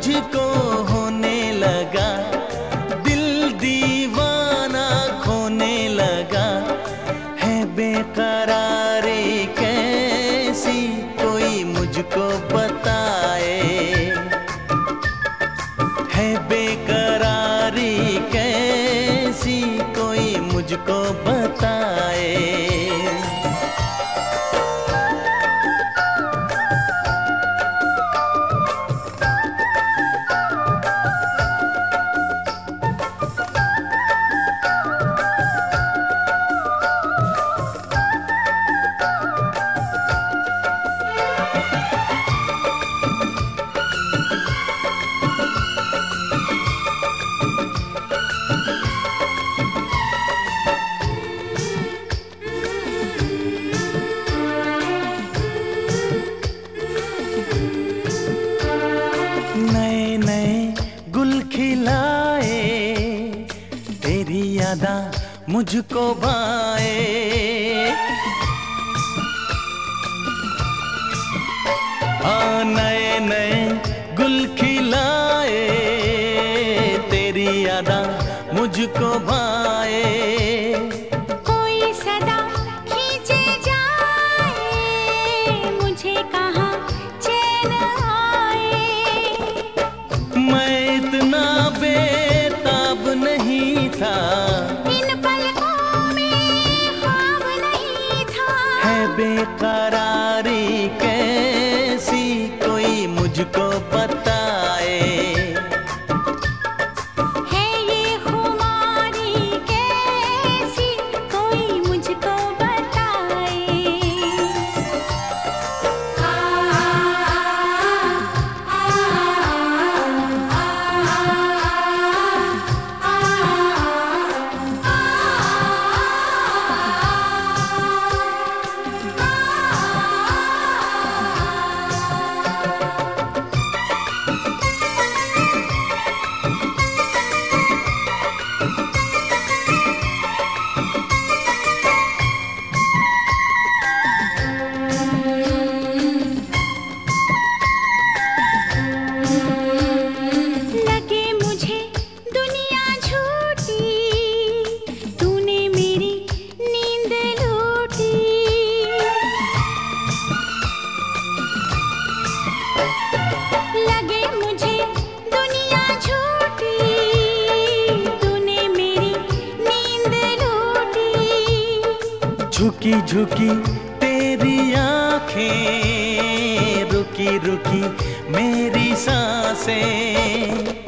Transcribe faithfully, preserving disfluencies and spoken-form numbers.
मुझको होने लगा, दिल दीवाना खोने लगा। है बेकरारी कैसी कोई मुझको बताए, है बेकरारी कैसी कोई मुझको बताए। नए नए गुल खिलाए, तेरी यादा मुझको भाए। हाँ नए नए गुल खिलाए, तेरी यादा मुझको भाए। कोई सदा खींचे जाए, मुझे कहाँ चैन आए। मैं इतना बेताब नहीं था, इन पलकों में ख्वाब नहीं था। है बेकरारी कैसी कोई मुझको बताए। है ये खुमारी कैसी कोई मुझको बताए। आ, आ, लगे मुझे दुनिया झूठी, तूने मेरी नींद लूटी। लगे मुझे दुनिया झूठी, तूने मेरी नींद लूटी। झुकी झुकी तेरी आंखें, रुकी रुकी मेरी सांसें।